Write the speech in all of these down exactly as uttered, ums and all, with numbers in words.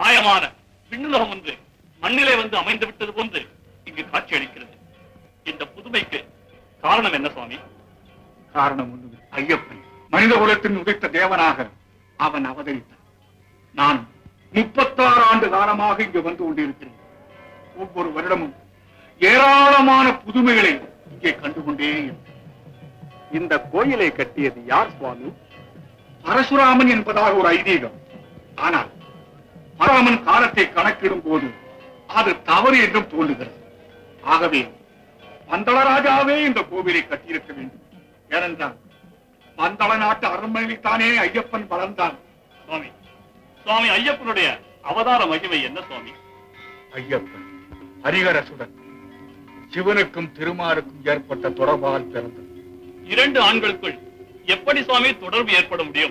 மாயமான விண்ணுலகம் ஒன்று மண்ணிலே வந்து அமைந்து விட்டது போன்று இங்கு காட்சி அளிக்கிறது. இந்த புதுமைக்கு காரணம் என்ன சுவாமி? காரணம் ஒன்று, ஐயப்பன் மனித குலத்தின் உதித்த தேவனாக அவன் அவதரித்தான். நான் முப்பத்தாறு ஆண்டு காலமாக இங்கு வந்து கொண்டிருக்கிறேன். ஒவ்வொரு வருடமும் ஏராளமான புதுமைகளை இங்கே கண்டுகொண்டே இருக்கிறேன். இந்த கோயிலை கட்டியது யார் சுவாமி? பரசுராமன் என்பதாக ஒரு ஐதீகம். ஆனால் பரசுராமன் காலத்தை கணக்கிடும் போது அது தவறு என்றும் தோன்றுகிறது. ஆகவே பந்தளராஜாவே இந்த கோவிலை கட்டியிருக்க வேண்டும். ஏனென்றால் பந்தள நாட்டு அரண்மனையில் தானே ஐயப்பன் வளர்ந்தான். சுவாமி சுவாமி ஐயப்பனுடைய அவதார மகிமை என்ன சுவாமி? ஐயப்பன் ஹரிஹரசுடன் சிவனுக்கும் திருமாலுக்கும் ஏற்பட்ட தொடர்பால் பிறந்தது. இரண்டு ஆண்களுக்குள் எப்படி சுவாமி தொடர்பு ஏற்பட முடியும்?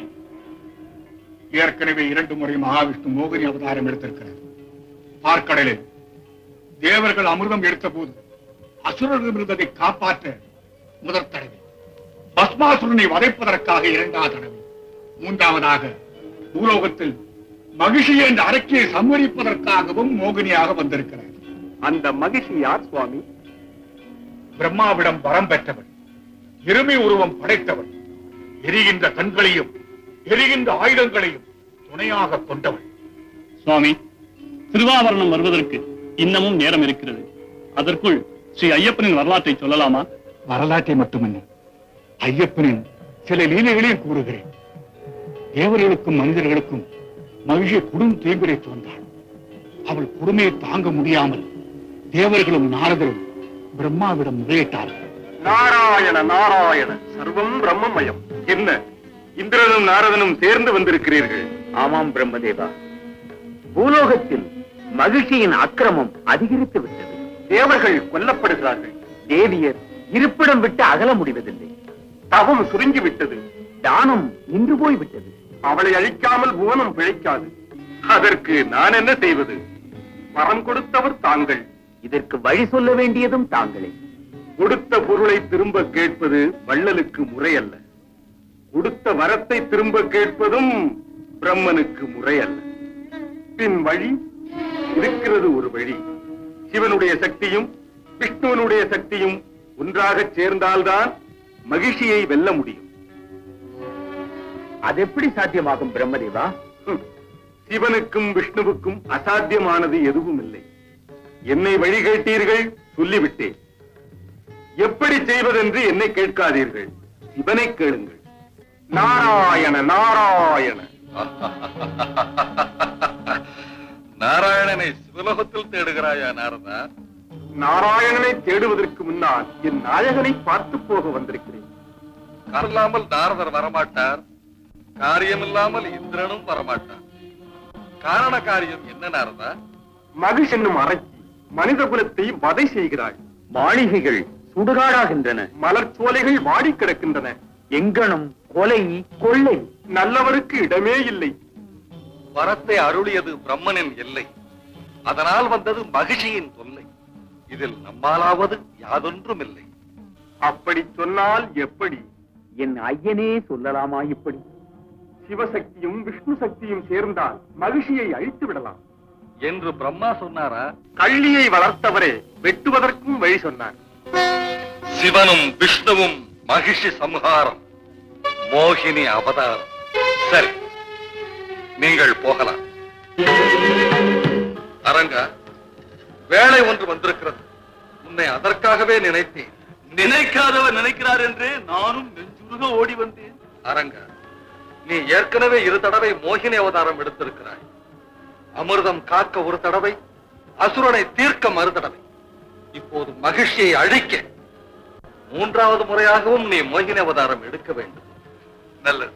ஏற்கனவே இரண்டு முறை மகாவிஷ்ணு மோகினி அவதாரம் எடுத்திருக்கிறார். பார்க்கடலில் தேவர்கள் அமிர்தம் எடுத்த போது அசுரர்கள் இருந்ததை காப்பாற்ற முதற் தடவை, பஸ்மாசுரனை வதைப்பதற்காக இரண்டாவது தடவை, மூன்றாவதாக பூலோகத்தில் மகிஷி என்ற அரக்கியை சம்ஹரிப்பதற்காகவும் மோகினியாக வந்திருக்கிறார். அந்த மகிஷி யார் சுவாமி? பிரம்மாவிடம் வரம் பெற்றவன், இருமை உருவம் படைத்தவன், எரிகின்ற கண்களையும் எரிகின்ற ஆயுதங்களையும் துணையாக கொண்டவன். சுவாமி, திருவாபரணம் வருவதற்கு இன்னமும் நேரம் இருக்கிறது. அதற்குள் ஸ்ரீ ஐயப்பனின் வரலாற்றை சொல்லலாமா? வரலாற்றை மட்டுமல்ல, ஐயப்பனின் சில லீலைகளையும் கூறுகிறேன். தேவர்களுக்கும் மனிதர்களுக்கும் மகிழ்ச்சி குடும் தீங்குரைத்து வந்தாள். அவள் கொடுமையை தாங்க முடியாமல் தேவர்களும் நாரதரும் பிரம்மாவிடம் முறையிட்டார்கள். நாராயண நாராயண, சர்வம் பிரம்மமயம். என்ன, இந்திரனும் நாரதனும் சேர்ந்து வந்திருக்கிறீர்கள்? ஆமாம் பிரம்மதேவா, பூலோகத்தில் மகிழ்ச்சியின் அக்கிரமம் அதிகரித்து விட்டது. தேவர்கள் கொல்லப்படுகிறார்கள். தேவியர் இருப்பிடம் விட்டு அகல முடிவதில்லை. தவம் சுருங்கி விட்டது. தானம் நின்று போய்விட்டது. அவளை அழிக்காமல் புவனம் பிழைக்காது. அதற்கு நான் என்ன செய்வது? வரம் கொடுத்தவர் தாங்கள். இதற்கு வழி சொல்ல வேண்டியதும் தாங்களே. கொடுத்த பொருளை திரும்ப கேட்பது வள்ளலுக்கு முறையல்ல. கொடுத்த வரத்தை திரும்ப கேட்பதும் பிரம்மனுக்கு முறையல்ல. பின் வழி இருக்கிறது. ஒரு வழி. சிவனுடைய சக்தியும் விஷ்ணுவனுடைய சக்தியும் ஒன்றாக சேர்ந்தால்தான் மகிழ்ச்சியை வெல்ல முடியும். அது எப்படி சாத்தியமாகும் பிரம்மதேவா? சிவனுக்கும் விஷ்ணுவுக்கும் அசாத்தியமானது எதுவும் இல்லை. என்னை வழி கேட்டீர்கள், சொல்லிவிட்டேன். எப்படி செய்வதென்று என்னை கேட்காதீர்கள், சிவனை கேளுங்கள். நாராயண நாராயண. நாராயணனை சிவலோகத்தில் தேடுகிறாயா நாரதா? நாராயணனை தேடுவதற்கு முன்னால் என் நாயகனை பார்த்து போக வந்திருக்கிறேன். காரணமில்லாமல் நாரதர் வரமாட்டார், காரியமில்லாமல் இந்திரனும் வரமாட்டார். காரண காரியம் என்ன நாரதா? மகிஷ் என்னும் அரக்கி மனித குலத்தை வதை செய்கிறாள். மாளிகைகள் சுடுகாடாகின்றன. மலர் சோலைகள் வாடி கிடக்கின்றன. எங்கனும் கொலை கொள்ளை. நல்லவருக்கு இடமே இல்லை. வரத்தை அருளியது பிரம்மனின் எல்லை. அதனால் வந்தது மகிழ்ச்சியின் தொல்லை. இதில் நம்மாலாவது யாதொன்றும் இல்லை. அப்படி சொன்னால் எப்படி? என் ஐயனே சொல்லலாமா இப்படி? சிவசக்தியும் விஷ்ணு சக்தியும் சேர்ந்தால் மகிழ்ச்சியை அழித்து விடலாம் என்று பிரம்மா சொன்னாரா? கள்ளியை வளர்த்தவரே வெட்டுவதற்கும் வழி சொன்னார். சிவனும் விஷ்ணுவும் மகிஷி சம்ஹாரம், மோகினி அவதாரம். சரி, நீங்கள் போகலாம். அரங்கா, வேலை ஒன்று வந்திருக்கிறது. உன்னை அதற்காகவே நினைத்தேன். நினைக்காதவர் நினைக்கிறார் என்று நானும் நெஞ்சுருக ஓடி வந்தேன். அரங்கா, நீ ஏற்கனவே இரு தடவை மோகினி அவதாரம் எடுத்திருக்கிறாய். அமிர்தம் காக்க ஒரு தடவை, அசுரனை தீர்க்க மறு தடவை. இப்போது மகிழ்ச்சியை அழிக்க மூன்றாவது முறையாகவும் நீ மோகினி அவதாரம் எடுக்க வேண்டும். நல்லது.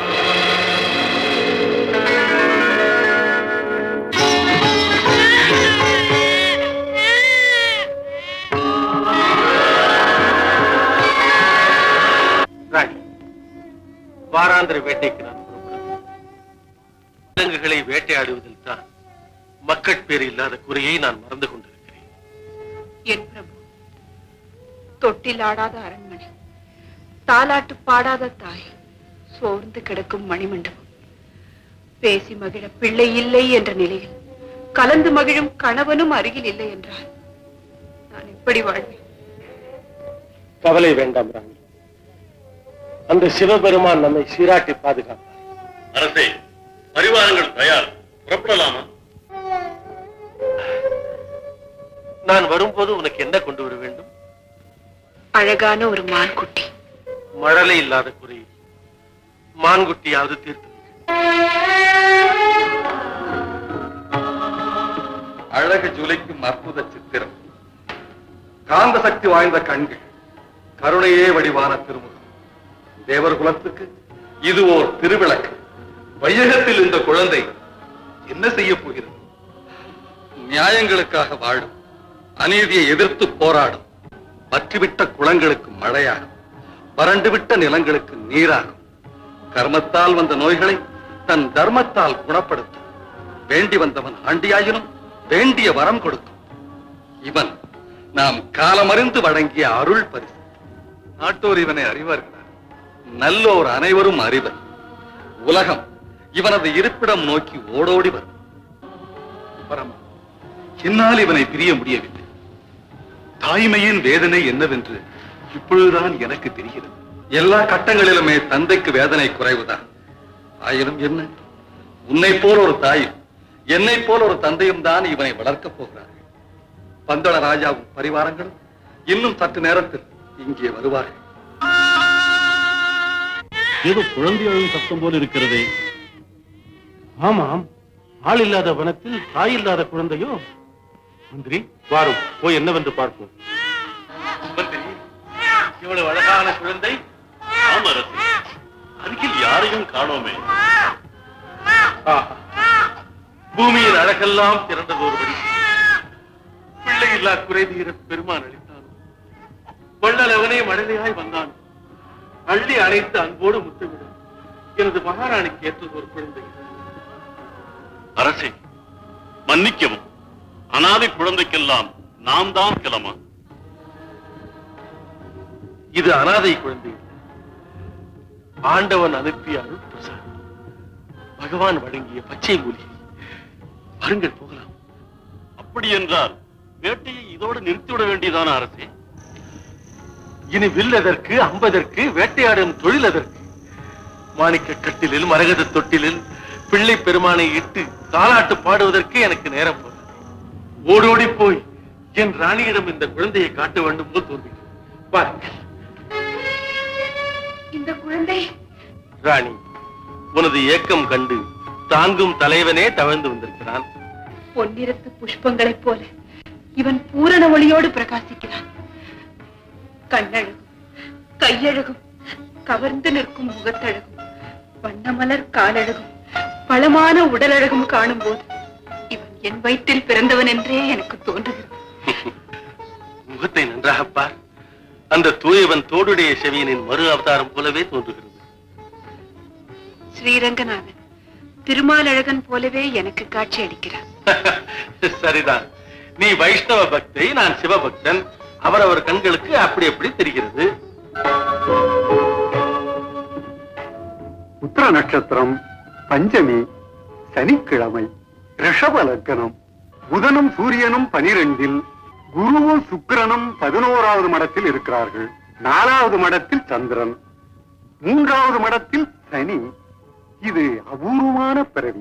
வாராந்திர வேட்டைக்கு நான் புறப்படுகிறேன். விலங்குகளை வேட்டையாடுவதில் தான் மக்கட்பேறு இல்லாத குறையை நான் மறந்து கொண்டிருக்கிறேன். என் பிரபு, தொட்டில் ஆடாத அரண்மனை, தாலாட்டு பாடாத தாய், சோர்ந்து கிடக்கும் மணிமண்டபம், பேசி மகிழ பிள்ளை இல்லை என்ற நிலையில் கலந்து மகிழும் கணவனும் அருகில் இல்லை என்றால் நான் எப்படி வாழ்வேன்? கவலை வேண்டாம் ராணி. அந்த சிவபெருமான் நம்மை சீராட்டி பாதுகாப்பார். அரசே, பரிவாரங்கள் தயார், புறப்படலாமா? நான் வரும்போது உனக்கு என்ன கொண்டு வர வேண்டும்? அழகான ஒரு மான்குட்டி. மழலை இல்லாத குறை மான்குட்டியாவது தீர்த்து. அழகு ஜுலைக்கும் அற்புத சித்திரம், காந்த சக்தி வாய்ந்த கண்கள், கருணையே வடிவான திருமுகம். தேவர் குலத்துக்கு இது ஓர் திருவிளக்கு. வையகத்தில் இந்த குழந்தை என்ன செய்ய போகிறது? நியாயங்களுக்காக வாழும், அநீதியை எதிர்த்து போராடும், பற்றிவிட்ட குளங்களுக்கு மழையாகும், வறண்டுவிட்ட நிலங்களுக்கு நீராகும், கர்மத்தால் வந்த நோய்களை தன் தர்மத்தால் குணப்படுத்தும், வேண்டி வந்தவன் ஆண்டியாயினும் வேண்டிய வரம் கொடுக்கும். இவன் நாம் காலமறிந்து வழங்கிய அருள் பரிசு. நாட்டோர் இவனை அறிவார்களா? நல்லோர் அனைவரும் அறிவர். உலகம் இவனது இருப்பிடம் நோக்கி ஓடோடி வரும். பரமா, என்னால் இவனை பிரிய முடியவில்லை. தாய்மையின் வேதனை என்னவென்று இப்பொழுதுதான் எனக்கு தெரிகிறது. எல்லா கட்டங்களிலுமே தந்தைக்கு வேதனை குறைவுதான். ஆயினும் என்ன, உன்னை போல் ஒரு தாயும் என்னை போல் ஒரு தந்தையும் தான் இவனை வளர்க்கப் போகிறார்கள். பந்தள ராஜாவும் பரிவாரங்களும் இன்னும் சற்று நேரத்தில் இங்கே வருவார்கள். ஏதோ குழந்தை அழும் சத்தம் போல் இருக்கிறதே. ஆமாம், ஆள் இல்லாத வனத்தில் தாய் இல்லாத குழந்தையோ? மந்திரி, வாரும் போய் என்னவென்று பார்ப்போம். மந்திரி, இவ்வளவு அழகான குழந்தை? ஆம் அரசே, அருகில் யாரையும் காணோமே. பூமியின் அழகெல்லாம் திரண்டது ஒருபடி. பிள்ளை இல்லா குறை தீர பெருமான் அளித்தான். வள்ளல் அவனே மழலையாய் வந்தான். அள்ளி அணைத்து அன்போடு முத்தமிடும் எனது மகாராணிக்கு ஏற்றது ஒரு குழந்தை. அரசே, மன்னிக்கவும். அனாதை குழந்தைக்கெல்லாம் நாம் தான் கிளமா. இது அனாதை குழந்தை, ஆண்டவன் அனுப்பிய அருள் பிரசாதம், பகவான் வழங்கிய பச்சை மூலிகை. வருங்கள் போகலாம். அப்படி என்றால் வேட்டையை இதோடு நிறுத்திவிட வேண்டியதான அரசே? இனி வில் எதற்கு, அம்பதற்கு, வேட்டையாடும் தொழில் எதற்கு? மாணிக்க கட்டிலில் மரகத தொட்டிலில் பிள்ளை பெருமானை இட்டு தாலாட்டு பாடுவதற்கு எனக்கு நேரம் போகிறது. ஓடோடி போய் என் ராணியிடம் இந்த குழந்தையை காட்ட வேண்டும் போல் தோன்றுகிறது. பாருங்கள். இந்த குழந்தை ராணி, உனது ஏக்கம் கண்டு தாங்கும் தலைவனே தவழ்ந்து வந்திருக்கிறான். பொன்னிறத்து புஷ்பங்களைப் போல இவன் பூரண ஒளியோடு பிரகாசிக்கிறான். கண்ணழகும், கையழகும், கவர்ந்து நிற்கும் முகத்தழகும், வண்ணமலர் காலழகும், பலமான உடலழகும் காணும் போது இவன் என் வயிற்றில் பிறந்தவன் என்றே எனக்கு தோன்றுகிறது. முகத்தை நன்றாக பார். அந்த தூயவன் தோடுடைய செவியனின் மறு அவதாரம் போலவே தோன்றுகிறது. ஸ்ரீரங்கநாதன் திருமாலழகன் போலவே எனக்கு காட்சி அளிக்கிறான். சரிதான். நீ வைஷ்ணவ பக்தை, நான் சிவபக்தன். அவரவர் கண்களுக்கு அப்படி அப்படி தெரிகிறது. உத்திர நட்சத்திரம், பஞ்சமி, சனிக்கிழமை, ரிஷப லக்னம். புதனும் சூரியனும் பனிரெண்டில், குருவும் சுக்கிரனும் பதினோராவது மடத்தில் இருக்கிறார்கள். நாலாவது மடத்தில் சந்திரன், மூன்றாவது மடத்தில் சனி. இது அபூர்வமான பிறவி.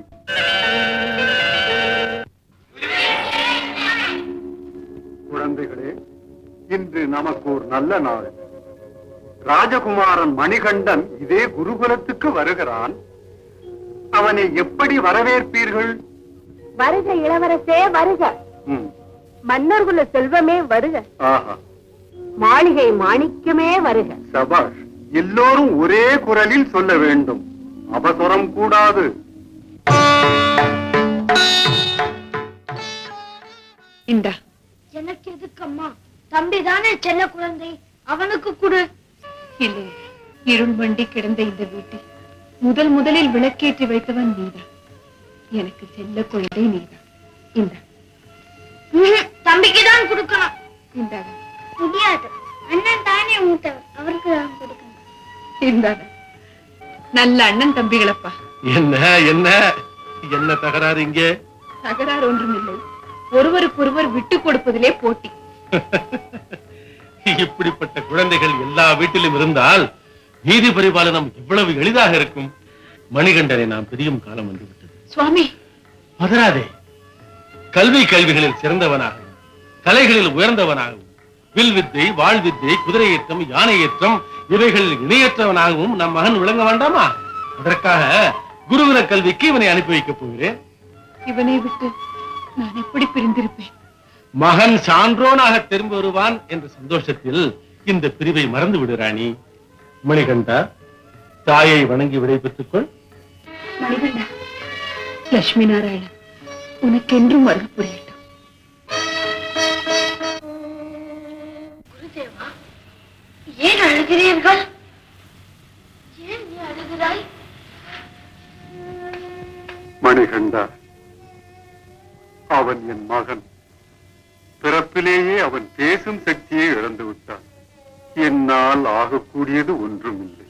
குழந்தைகளே, இன்று நமக்கு ஒரு நல்ல நாள். ராஜகுமாரன் மணிகண்டன் இதே குருகுலத்துக்கு வருகிறான். அவனை எப்படி வரவேற்பீர்கள்? வருக இளவரசே, வருக. ம். மன்னர்குல செல்வமே வருக. ஆஹா, மாளிகை மாணிக்கமே வருக. சபாஷ். எல்லோரும் ஒரே குரலில் சொல்ல வேண்டும், அவசரம் கூடாது. இந்தா. எனக்கு எதுக்கு அம்மா? தம்பி தானே செல்ல குழந்தை, அவனுக்கு கொடு. இல்லை, இருள் மண்டி கிடந்த இந்த வீட்டில் முதல் முதலில் விளக்கேற்றி வைத்தவன் நீதான். எனக்கு செல்ல குழந்தை நீதான். இந்த தம்பிக்கு தான் கொடுக்கணும். இந்த முடியாது, அண்ணன் தானே மூத்தவர், அவருக்கு தான் கொடுக்கணும். இந்த நல்ல அண்ணன் தம்பிகளப்பா. என்ன என்ன என்ன தகராறு இங்கே? தகராறு ஒன்றும் இல்லை. ஒருவருக்கொருவர் விட்டு கொடுப்பதிலே போட்டி. இப்படிப்பட்ட குழந்தைகள் எல்லா வீட்டிலும் இருந்தால் நீதி பரிபாலனம் இவ்வளவு எளிதாக இருக்கும். மணிகண்டனை நாம் பிரியும் காலம் வந்துவிட்டது. சுவாமி, மதராதே, கல்வி கல்விகளில் சிறந்தவனாகவும் கலைகளில் உயர்ந்தவனாகவும் வில் வித்தை, வாழ் வித்தை, குதிரை ஏற்றம், யானை ஏற்றம் இவைகளில் இணையற்றவனாகவும் நம் மகன் விளங்க வேண்டாமா? அதற்காக குருகுல கல்விக்கு இவனை அனுப்பி வைக்கப் போகிறேன். இவனை விட்டு நான் எப்படி பிரிந்திருப்பேன்? மகன் சான்றோனாக திரும்பி வருவான் என்ற சந்தோஷத்தில் இந்த பிரிவை மறந்து விடு ராணி. மணிகண்டா, தாயை வணங்கி விடை பெற்றுக் கொள். மணிகண்டா, லட்சுமி நாராயணன் உனக்கென்றும் அருள் புரியட்டும். குருதேவா, ஏன் அழுகிறீர்கள்? ஏன் நீ அழுகிறாய்? மணிகண்டா, அவன் என் மகன். பிறப்பிலேயே அவன் பேசும் சக்தியை இழந்து விட்டான். என்னால் ஆகக்கூடியது ஒன்றும் இல்லை.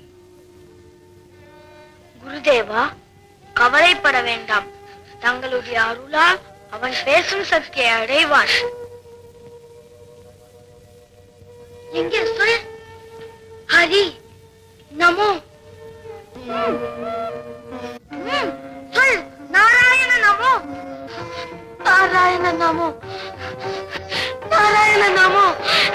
குருதேவா, கவலைப்பட வேண்டாம். தங்களுடைய அருளால் அவன் பேசும் சக்தியை அடைவான். எங்கே சொல்? ஹரி நமோ. ம், சொல். நாராயண நமோ. நாராயண நமோ. நாராயண நமோ.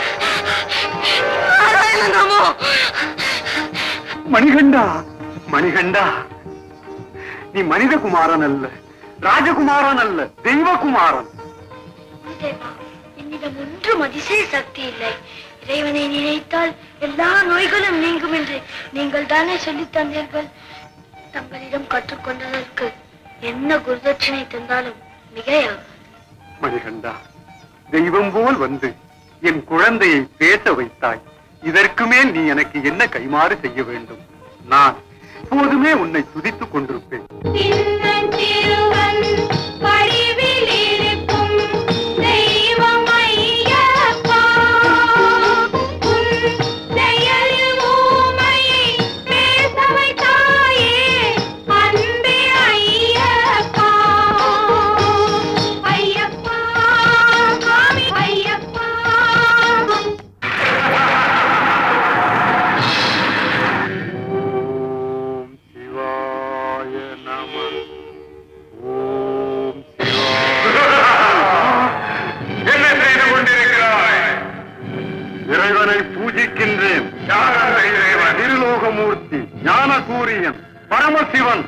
நாராயண நமோ. மணிகண்டா, மணிகண்டா, நீ மனிதகுமாரன் அல்ல, ராஜகுமாரன் அல்ல, தெய்வகுமாரன். குருதேவா, என்னிடம் ஒன்றும் அதிசய சக்தி இல்லை. இறைவனை நினைத்தால் எல்லா நோய்களும் நீங்கும் என்று நீங்கள் தானே சொல்லித் தந்தீர்கள். தங்களிடம் கற்றுக்கொண்டதற்கு என்ன குருதட்சணை தந்தாலும் மிகையாகும். மணிகண்டா, தெய்வம் போல் வந்து என் குழந்தையை பேச வைத்தாய். இதற்கு மேல் நீ எனக்கு என்ன கைமாறு செய்ய வேண்டும்? நான் எப்போதுமே உன்னை துதித்துக் கொண்டிருப்பேன். திருலோகமூர்த்தி, ஞான சூரியன், பரமசிவன்.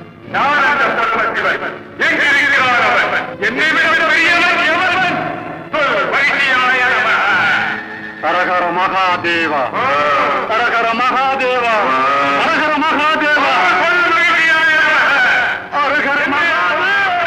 ஹரஹர மகாதேவா, ஹரஹர மகாதேவா, ஹரஹர மகாதேவா, ஹரஹர மகாதேவா.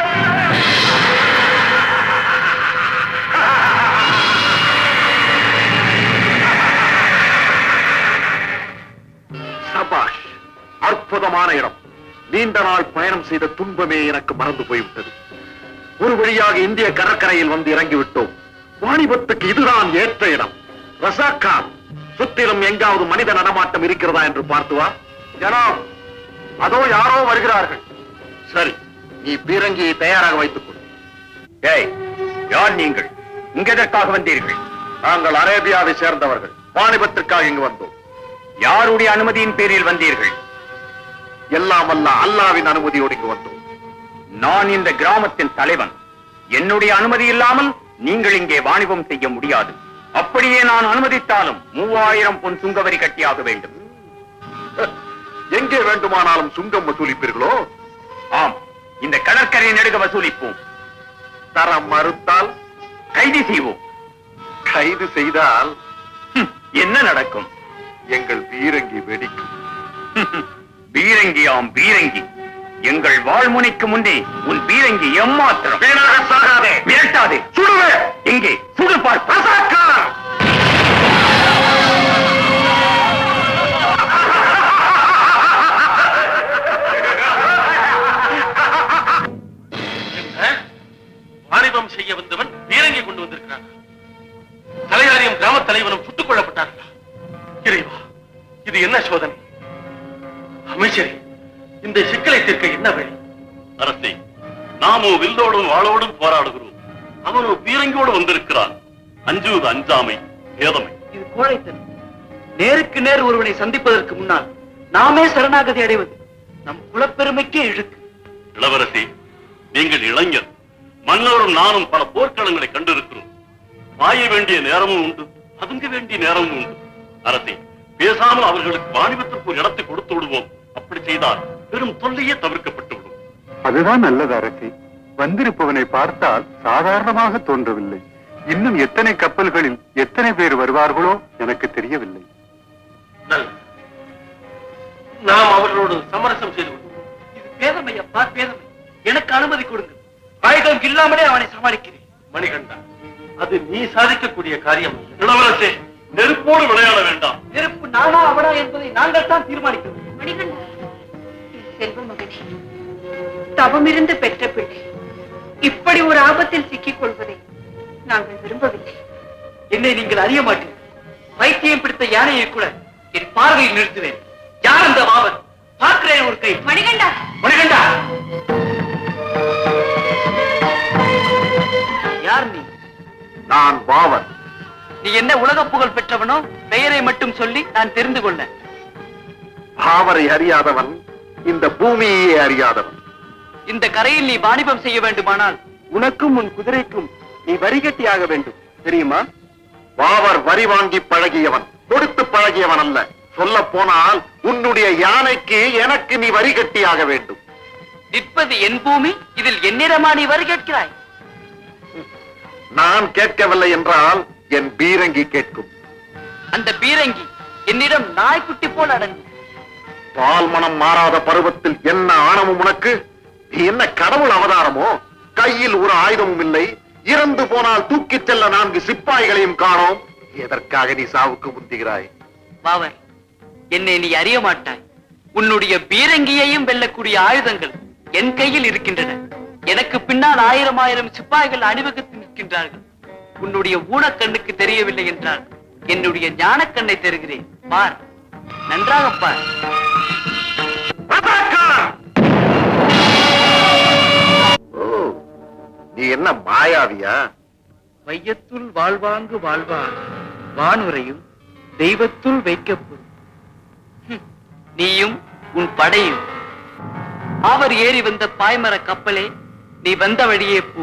சபாஷ், அற்புதமான இடம். நீண்ட நாள் பயணம் செய்த துன்பமே எனக்கு மறந்து போய்விட்டது. ஒரு வழியாக இந்திய கடற்கரையில் வந்து இறங்கிவிட்டோம். வாணிபத்துக்கு இதுதான் ஏற்ற இடம். ரசாக்கா, சுற்றிலும் எங்காவது மனித நடமாட்டம் இருக்கிறதா என்று பார்த்து வா. ஜனாப், அதோ யாரோ வருகிறார்கள். சரி, நீ பீரங்கியை தயாராக வைத்துக் கொள். ஏய், யார் நீங்கள்? இங்க எதற்காக வந்தீர்கள்? நாங்கள் அரேபியாவை சேர்ந்தவர்கள். வாணிபத்திற்காக இங்கு வந்தோம். யாருடைய அனுமதியின் பேரில் வந்தீர்கள்? எல்லாம் அல்ல அல்லாவின் அனுமதியோடு இங்கு வந்தோம். நான் இந்த கிராமத்தின் தலைவன். என்னுடைய அனுமதி இல்லாமல் நீங்கள் இங்கே வாணிபம் செய்ய முடியாது. அப்படியே நான் அனுமதித்தாலும் மூவாயிரம் பொன் சுங்கவரி கட்டியாக வேண்டும். எங்கே வேண்டுமானாலும் சுங்கம் வசூலிப்பீர்களோ? ஆம், இந்த கடற்கரை நெடுக வசூலிப்போம். தர மறுத்தால் கைது செய்வோம். கைது செய்தால் என்ன நடக்கும்? எங்கள் பீரங்கி வெடிக்கும். பீரங்கியாம் பீரங்கி, எங்கள் வாழ்முனைக்கு முன்னே உன் பீரங்கி எம்மாத்திரம். சாகாதே, மிரட்டாதே, சுடுவே. எங்கே சுடு பார். பிரசாக்கார், வாணிபம் செய்ய வந்தவன் பீரங்கி கொண்டு வந்திருக்கிறான். தலையாரியும் கிராம தலைவனும் சுட்டுக் கொல்லப்பட்டார்களா? இறைவா, இது என்ன சோதனை? அமைச்சரே, இந்த சிக்கலை தீர்க்க என்ன வழி? அரசே, நாமோ வில்லோடும் வாளோடும் போராடுகிறோம். அவனோ பீரங்கியோடு வந்திருக்கிறான். அஞ்சுவது அஞ்சாமை, ஏதமை. இது கோழைத்தனம். நேருக்கு நேர் ஒருவனை சந்திப்பதற்கு முன்னால் நாமே சரணாகதி அடைவது நம் குலப்பெருமைக்கே இழுக்கு. இளவரசி, நீங்கள் இளைஞர். மன்னரும் நானும் பல போர்க்களங்களை கண்டிருக்கிறோம். பாய வேண்டிய நேரமும் உண்டு, அதுங்க வேண்டிய நேரமும் உண்டு. அரசே, பேசாமல் அவர்களுக்கு வாணிபத்திற்கு ஒரு இடத்தை கொடுத்து விடுவோம். அப்படி செய்தால் பெரும் தொல்லையே தவிர்க்கப்பட்டு விடும். அதுதான் நல்லது அரசி. வந்திருப்பவனை பார்த்தால் சாதாரணமாக தோன்றவில்லை. இன்னும் எத்தனை கப்பல்களில் எத்தனை பேர் வருவார்களோ எனக்கு தெரியவில்லை. நாம் அவர்களோடு சமரசம் செய்து கொள்வோம். இது பேதமை அப்பா, பேதமை. எனக்கு அனுமதி கொடுங்க. ஆயுதம் இல்லாமலே அவனை சமாளிக்கிறேன். மணிகண்டா, அது நீ சாதிக்கக்கூடிய காரியம். இளவரசே, நெருப்போடு விளையாட வேண்டாம். நெருப்பு நானா அவனா என்பதை நாங்கள் தான் தீர்மானிக்கிறோம். மணிகண்டா, என் செல்வ மகனே, தவமிருந்து பெற்ற பிள்ளை இப்படி ஒரு ஆபத்தில் சிக்கிக் கொள்வதை நாங்கள் விரும்பவில்லை. என்னை நீங்கள் அறிய மாட்டீர்கள். வைத்தியம் பிடித்த யானையை கூட என் பார்வையில் நிறுத்துவேன். யார் அந்த மாவன்? பார்க்கிறேன் ஒரு கை. மணிகண்டா, மணிகண்டா, யார் நீ? நான் பாவன். நீ என்ன உலக புகழ் பெற்றவனோ? பெயரை மட்டும் சொல்லி நான் தெரிந்து கொள்ள. பாவரை அறியாதவன் இந்த பூமியே அறியாதவன். இந்த கரையில் நீ வாணிபம் செய்ய வேண்டுமானால் உனக்கும் உன் குதிரைக்கும் நீ வரிகட்டியாக வேண்டும், தெரியுமா? பாவர் வரி வாங்கி பழகியவன், கொடுத்து பழகியவன் அல்ல. சொல்ல போனால் உன்னுடைய யானைக்கு எனக்கு நீ வரி கட்டியாக வேண்டும். நிற்பது என் பூமி, இதில் என்னிடமா நீ வரி கேட்கிறாய்? நான் கேட்கவில்லை என்றால் என் பீரங்கி கேட்கும். அந்த பீரங்கி என்னிடம் நாய்க்குட்டி போல் அடங்கும். பால் மனம் மாறாத பருவத்தில் என்ன ஆணவம் உனக்கு? நீ என்ன கடவுள் அவதாரமோ? கையில் ஒரு ஆயுதமும் இல்லை. இறந்து போனால் தூக்கிச் செல்ல நான்கு சிப்பாய்களையும் காணோம். எதற்காக நீ சாவுக்கு முந்துகிறாய்? பாவர், என்னை நீ அறிய மாட்டாய். உன்னுடைய பீரங்கியையும் வெல்லக்கூடிய ஆயுதங்கள் என் கையில் இருக்கின்றன. எனக்கு பின்னால் ஆயிரம் ஆயிரம் சிப்பாய்கள் அணிவகுத்து நிற்கின்றார்கள். உன்னுடைய ஊனக்கண்ணுக்கு தெரியவில்லை என்றால் என்னுடைய ஞானக்கண்ணை தருகிறேன். பார், நன்றாக பார். நீ என்ன மாயாவியா? வையத்துள் வாழ்வாங்கு வாழ்வான் வானுரையும் தெய்வத்துள் வைக்கப்படும். நீயும் உன் படையும். அவர் ஏறி வந்த பாய்மர கப்பலே, நீ வந்த வழியே போ.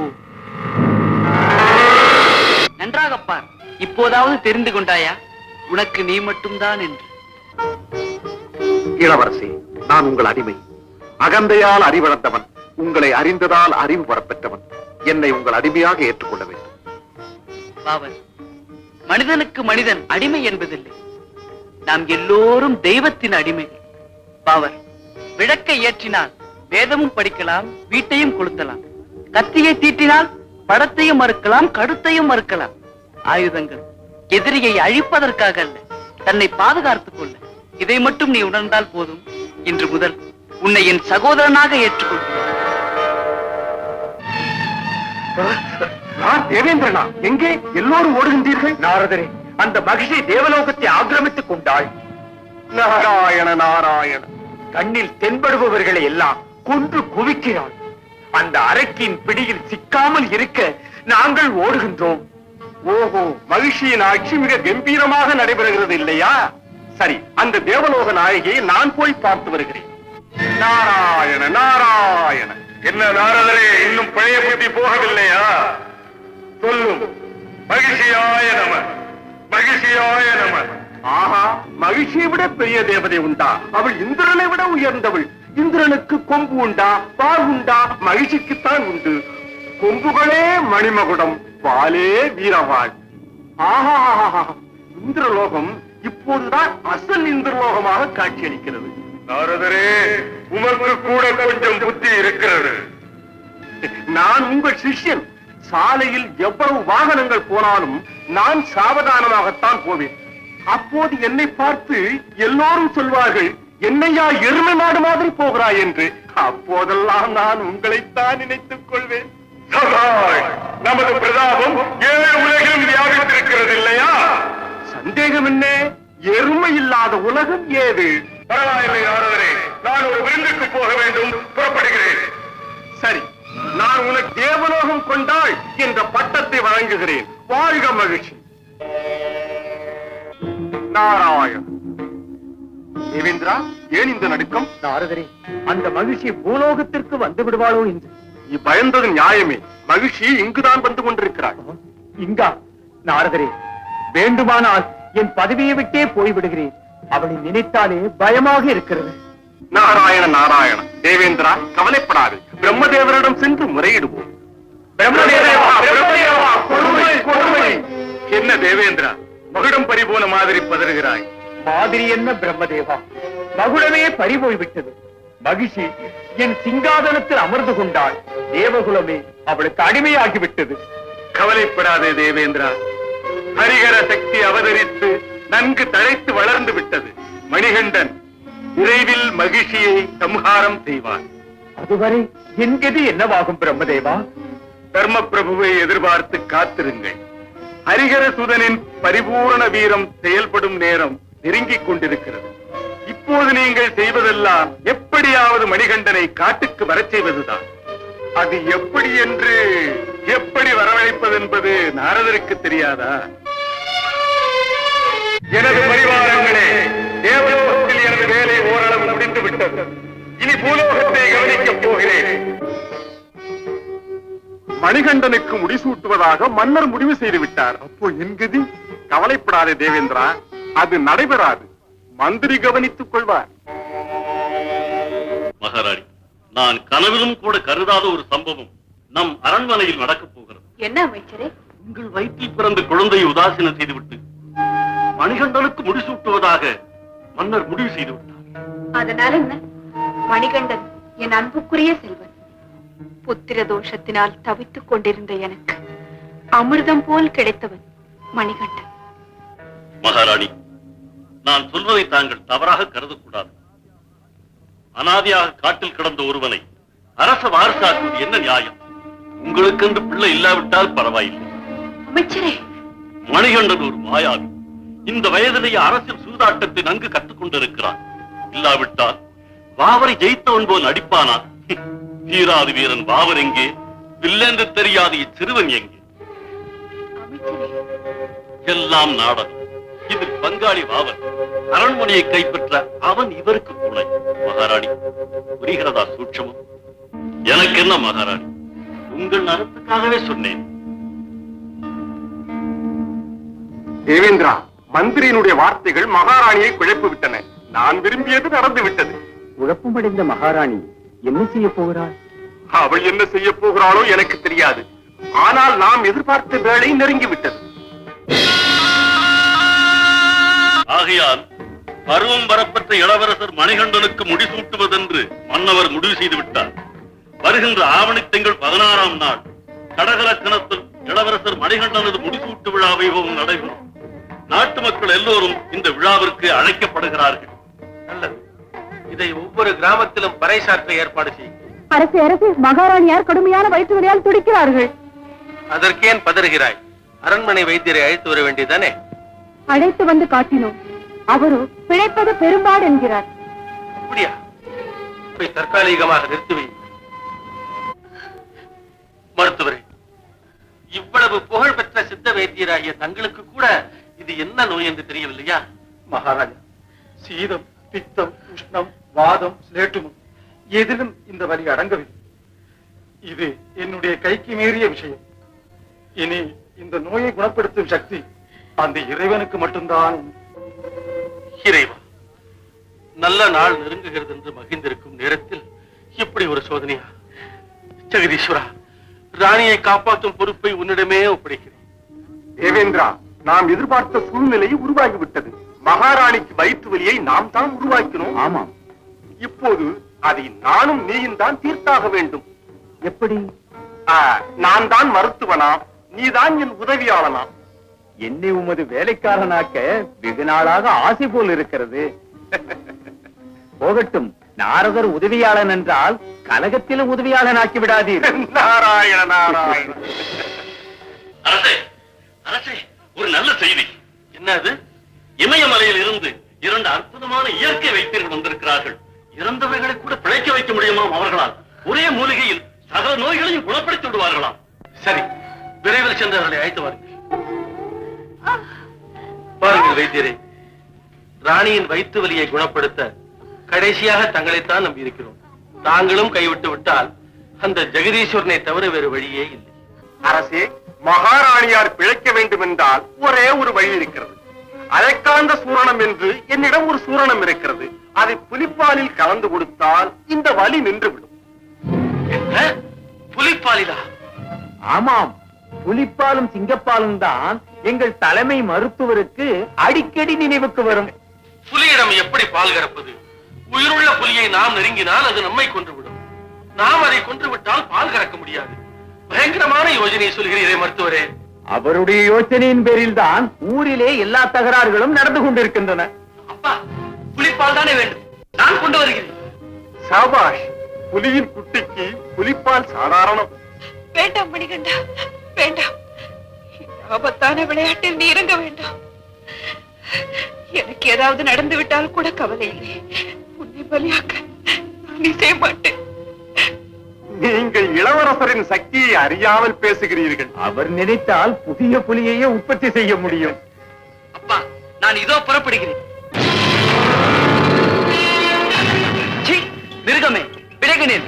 நன்றாக பார். இப்போதாவது தெரிந்து கொண்டாயா உனக்கு நீ மட்டும்தான் என்று? இளவரசி, நான் உங்கள் அடிமை. அகந்தையால் அறிவளர்ந்தவன், உங்களை அறிந்ததால் அறிவு வரப்பெற்றவன். என்னை உங்கள் அடிமையாக ஏற்றுக்கொள்ள வேண்டும். பாவன், மனிதனுக்கு மனிதன் அடிமை என்பதில்லை. நாம் எல்லோரும் தெய்வத்தின் அடிமைகள். பாவர், விளக்கை ஏற்றினால் வேதமும் படிக்கலாம், வீட்டையும் கொளுத்தலாம். கத்தியை தீட்டினால் படத்தையும் மறுக்கலாம், கடுத்தையும் மறுக்கலாம். ஆயுதங்கள் எதிரியை அழிப்பதற்காக அல்ல, தன்னை பாதுகாத்துக் கொள்ள. இதை மட்டும் நீ உணர்ந்தால் போதும். இன்று முதல் உன்னை என் சகோதரனாக ஏற்றுக்கொள்கிறேன். தேவேந்திரனா, எங்கே எல்லோரும் ஓடுகின்றீர்கள்? நாரதரே, அந்த மகிஷி தேவலோகத்தை ஆக்கிரமித்துக் கொண்டாள். நாராயண நாராயண, கண்ணில் தென்படுபவர்களை எல்லாம் கொன்று குவிக்கிறாள். அந்த அரக்கின் பிடியில் சிக்காமல் இருக்க நாங்கள் ஓடுகின்றோம். ஓஹோ, மகிழ்ச்சியின் ஆட்சி மிக கம்பீரமாக நடைபெறுகிறது இல்லையா? சரி, அந்த தேவலோக நாயகியை நான் போய் பார்த்து வருகிறேன். நாராயண நாராயண. என்ன நாரதரே, இன்னும் பழைய புத்தி போகவில்லையா? சொல்லும். மகிழ்ச்சியாய நம, மகிழ்ச்சியாய நம. ஆஹா, மகிழ்ச்சியை விட பெரிய தேவதை உண்டா? அவள் இந்திரனை விட உயர்ந்தவள். இந்திரனுக்கு கொம்பு உண்டா, பால் உண்டா? மகிழ்ச்சிக்குத்தான் உண்டு. கொம்புகளே மணிமகுடம், பாலே வீரவாள். ஆஹா, இந்திரலோகம் இப்போதுதான் அசல் இந்திரலோகமாக காட்சியளிக்கிறது. நாரதரே, உமக்கு கூட கொஞ்சம் புத்தி இருக்கிறது. நான் உங்கள் சிஷ்யன். சாலையில் எவ்வளவு வாகனங்கள் போனாலும் நான் சாவதானமாகத்தான் போவேன். அப்போது என்னை பார்த்து எல்லோரும் சொல்வார்கள், என்னையா எருமை மாடு மாதிரி போகிறாய் என்று. அப்போதெல்லாம் நான் உங்களைத்தான் நினைத்துக் கொள்வேன். நமது பிரதாபம் ஏழு உலகிலும் வியாபித்திருக்கிறது இல்லையா? சந்தேகம் என்ன? எருமை இல்லாத உலகம் ஏது? பரவாயில்லை நாரதரே, நான் ஒரு விருந்துக்கு போக வேண்டும், புறப்படுகிறேன். சரி, நான் உனக்கு தேவலோகம் கொண்டாள் என்ற பட்டத்தை வழங்குகிறேன். வாழ்க மகிழ்ச்சி. நாராயண். தேவேந்திரா, ஏன் இந்த நடுக்கம்? நாரதரே, அந்த மகிழ்ச்சி பூலோகத்திற்கு வந்து விடுவாளோ என்று. நீ பயந்தது நியாயமே. மகிழ்ச்சி இங்குதான் வந்து கொண்டிருக்கிறாள். இங்கா? நாரதரே, வேண்டுமானால் என் பதவியை விட்டே போய்விடுகிறேன். அவளை நினைத்தாலே பயமாக இருக்கிறது. நாராயண நாராயண. தேவேந்திரா, கவலைப்படாது. பிரம்மதேவரிடம் சென்று முறையிடுவோம். பிரம்மதேவா, பிரம்மதேவா, கொடுமை, கொடுமை. என்ன தேவேந்திரா, மகுடம் பறிபோன மாதிரி பதறுகிறாய்? மாதிரி என்ன பிரம்மதேவா, மகுடமே பறிபோய் விட்டது. மகிழ்ச்சி என் சிங்காதனத்தில் அமர்ந்து கொண்டாள். தேவகுலமே அவளுக்கு அடிமையாகிவிட்டது. கவலைப்படாதே தேவேந்திரா, ஹரிகர சக்தி அவதரித்து நன்கு தழைத்து வளர்ந்து விட்டது. மணிகண்டன் விரைவில் மகிழ்ச்சியை சம்ஹாரம் செய்வார். அதுவரை என் கதி என்னவாகும் பிரம்மதேவா? தர்ம பிரபுவை எதிர்பார்த்து காத்திருங்கள். ஹரிகர சுதனின் பரிபூரண வீரம் செயல்படும் நேரம் நெருங்கிக் கொண்டிருக்கிறது. இப்போது நீங்கள் செய்வதெல்லாம் எப்படியாவது மணிகண்டனை காட்டுக்கு வரச் செய்வதுதான். அது எப்படி என்று எப்படி வரவழைப்பது என்பது நாரதருக்கு தெரியாதா? எனது பரிவாரங்களே, தேவலோகத்தில் எனது வேலை ஓரளவு முடிந்து விட்டது. இனி பூலோகத்தை கவனிக்கப் போகிறேன். மணிகண்டனுக்கு முடிசூட்டுவதாக மன்னர் முடிவு செய்து விட்டார். அப்போ என் கதி? கவலைப்படாதே தேவேந்திரா, அது நடைபெறாது. மந்திரி கவனித்துக் கொள்வார். மகாராணி, நான் கனவிலும் கூட கருதாத ஒரு சம்பவம் நம் அரண்மனையில் நடக்கப் போகிறது. என்ன அமைச்சரே? உங்கள் வயிற்றில் பிறந்த குழந்தையை உதாசீனம் செய்துவிட்டு மணிகண்டனுக்கு முடிசூட்டுவதாக மன்னர் முடிவு செய்து விட்டார். அதனால என்ன? மணிகண்டன் என் அன்புக்குரிய செல்வன். புத்திர தோஷத்தினால் தவித்துக் கொண்டிருந்த எனக்கு அமிர்தம் போல் கிடைத்தவன் மணிகண்டன். மகாராணி, நான் சொல்வதை தாங்கள் தவறாக கருதக்கூடாது. அனாதியாக காட்டில் கிடந்த ஒருவனை அரச வாரிசாக்குவது என்ன நியாயம்? உங்களுக்கென்று பிள்ளை இல்லாவிட்டால் பரவாயில்லை. அமைச்சரே, மணிகண்டன் ஒரு மாயாவி. இந்த வயதிலேயே அரசியல் சூதாட்டத்தை நன்கு கற்றுக் கொண்டிருக்கிறான். இல்லாவிட்டால் வாவரை ஜெயித்தவன் போல் நடிப்பானா? தீராது வீரன் வாவர் எங்கே? வில்லென்று தெரியாத இச்சிறுவன் எங்கே? எல்லாம் நாடகம். இதில் பங்காளி வாவன். அரண்மனையை கைப்பற்ற அவன் இவருக்கு துணை. மகாராணி, புரிகிறதா சூட்சமம்? எனக்கு என்ன மகாராணி, உங்கள் நலத்துக்காகவே சொன்னேன். தேவேந்திரா, மந்திரியினுடைய வார்த்தைகள் மகாராணியை குழப்பி விட்டன. நான் விரும்பியது நடந்து விட்டது. குழப்பமடைந்த மகாராணி என்ன செய்ய போகிறாள்? அவள் என்ன செய்ய போகிறாளோ எனக்கு தெரியாது. ஆனால் நாம் எதிர்பார்த்த வேளை நெருங்கிவிட்டது. ஆகையால் பருவம் வரப்பட்ட இளவரசர் மணிகண்டனுக்கு முடிசூட்டுவதென்று மன்னவர் முடிவு செய்து விட்டார். வருகின்ற ஆவணி திங்கள் பதினாறாம் நாள் கடகலக்கணத்தில் இளவரசர் மணிகண்டனது முடிசூட்டு விழா வைபவம் நடைபெறும். நாட்டு மக்கள் எல்லோரும் இந்த விழாவிற்கு அழைக்கப்படுகிறார்கள். நல்லது. இதை ஒவ்வொரு கிராமத்திலும் பறைசாற்ற ஏற்பாடு செய்யும். அரசு அரசு மகாராணியார் கடுமையான வயிற்று வலியால் துடிக்கிறார்கள். அதற்கேன் பதறுகிறாய்? அரண்மனை வைத்தியரை அழைத்து வர வேண்டியதானே? அழைத்து வந்து காட்டினோம். அவரோ பிழைப்பது பெரும்பாடு என்கிறார். அப்படியா? போய் தற்காலிகமாக நிறுத்துவை. மருத்துவரே, இவ்வளவு புகழ் பெற்ற சித்த வைத்தியராகிய தங்களுக்கு கூட இது என்ன நோய் என்று தெரியவில்லையா? மகாராஜா, சீதம், பித்தம், உஷ்ணம், வாதம், ஸ்லேட்டுமம் எதிலும் இந்த வலி அடங்கவில்லை. இது என்னுடைய கைக்கு மீறிய விஷயம். இனி இந்த நோயை குணப்படுத்தும் சக்தி அந்த இறைவனுக்கு மட்டும்தான். இறைவா, நல்ல நாள் நெருங்குகிறது என்று மகிழ்ந்திருக்கும் நேரத்தில் இப்படி ஒரு சோதனையா? ஜெகதீஸ்வரா, ராணியை காப்பாற்றும் பொறுப்பை உன்னிடமே ஒப்படைக்கிறேன். தேவேந்திரா, நாம் எதிர்பார்த்த சூழ்நிலை உருவாகிவிட்டது. மகாராணிக்கு வயிற்று வலியை நாம் தான் உருவாக்கினோம். ஆமாம். இப்போது அதை நானும் நீயும் தான் தீர்த்தாக வேண்டும். எப்படி? ஆ, நான் தான் மருத்துவனாம், நீதான் என் உதவியாளனாம். என்னை உமது வேலைக்காரனாக்க வெகு நாளாக ஆசை போல் இருக்கிறது. போகட்டும், நாரதர் உதவியாளன் என்றால் கலகத்திலும் உதவியாளனாக்கி விடாதீர். நாராயண நாராயண. அரசே, அரசே, ஒரு நல்ல செய்தி. என்னது? இமயமலையில் இருந்து இரண்டு அற்புதமான இயற்கை வைத்தியர்கள் வந்திருக்கிறார்கள். இறந்தவைகளை கூட பிழைக்க வைக்க முடியுமாம் அவர்களால். ஒரே மூலிகையில் சகல நோய்களையும் குணப்படுத்தி விடுவார்களாம். சரி, விரைவில் சென்று அவர்களை அழைத்து வாருங்கள். பாருங்கள் வைத்தியரே, ராணியின் வயிற்று வலியை குணப்படுத்த கடைசியாக தங்களைத்தான் நம்பி இருக்கிறோம். தாங்களும் கைவிட்டு விட்டால் அந்த ஜெகதீஸ்வரனை தவிர வேறு வழியே இல்லை. அரசே, மகாராணியார் பிழைக்க வேண்டும் என்றால் ஒரே ஒரு வழி இருக்கிறது. அயக்காந்த சூரணம் என்று என்னிடம் ஒரு சூரணம் இருக்கிறது. அதை புலிப்பாலில் கலந்து கொடுத்தால் இந்த வலி நின்றுவிடும். என்ன? புலிப்பாலிலா? ஆமாம், புலிப்பாலும் சிங்கப்பாலும் தான் எங்கள் தலைமை மருத்துவருக்கு அடிக்கடி நினைவுக்கு வரும். புலியிடம் எப்படி பால் கறப்பது? உயிருள்ள புலியை நாம் நெருங்கினால் அது நம்மை கொன்றுவிடும். நாம் அதை கொன்று விட்டால் பால் கறக்க முடியாது. பயங்கரமான யோசனை சொல்கிறீரே மருத்துவரே. அவருடைய யோசனையின் பேரில் தான் ஊரிலே எல்லா தகராறுகளும் நடந்து கொண்டிருக்கின்றன. அப்பா, புலிப்பால் தானே வேண்டும், நான் கொண்டு வருகிறேன். சாபாஷ், புலியின் குட்டிக்கு புலிப்பால் சாதாரணம். வேண்டாம் மணிகண்டா, வேண்டாம். ஆபத்தான விளையாட்டில் நீ இறங்க வேண்டாம். எனக்கு ஏதாவது நடந்து விட்டால் கூட கவலை இல்லை. உன்னை பலியாக்க நான் செய்ய மாட்டேன். நீங்கள் இளவரசரின் சக்தியை அறியாமல் பேசுகிறீர்கள். அவர் நினைத்தால் புதிய புலியையே உற்பத்தி செய்ய முடியும். அப்பா, நான் இதோ புறப்படுகிறேன். சீ, மிருகமே, விலகினேன்.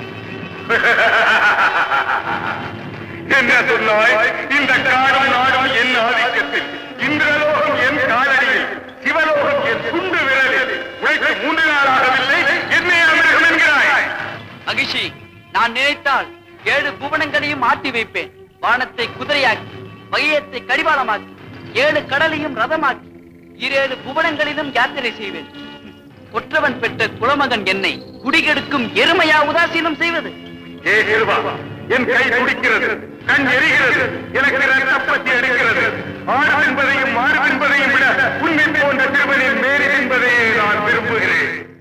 என்ன சொன்னாய்? இந்த காலம் நாடும் என் ஆதிக்கத்தில், இந்திரலோகம் என் காலடியில், சிவலோகம் என் துண்டு விரலில். உழைத்து மூன்று நாளாகவில்லை, என்னை அமிர்தம் என்கிறாய். மகிழ்ச்சி, நான் நினைத்தால் ஏழு புவனங்களையும் ஆட்டி வைப்பேன். வானத்தை குதிரையாக்கி, மையத்தை கடிவாளமாக்கி, ஏழு கடலையும் ரதமாக்கி, இரேழு புவனங்களிலும் யாத்திரை செய்வேன். கொற்றவன் பெற்ற குலமகன் என்னை குடிகெடுக்கும் எருமையா உதாசீனம் செய்வது? ஏ சிறுவா, என் கை துடிக்கிறது, கண் எரிகிறது, எனக்கு ரத்தப்பத்தி எடுக்கிறது. ஆடு என்பதையும் மாறு என்பதையும் விட உண்மை போன்ற சிறுவனின் மேரி என்பதையே நான் விரும்புகிறேன்.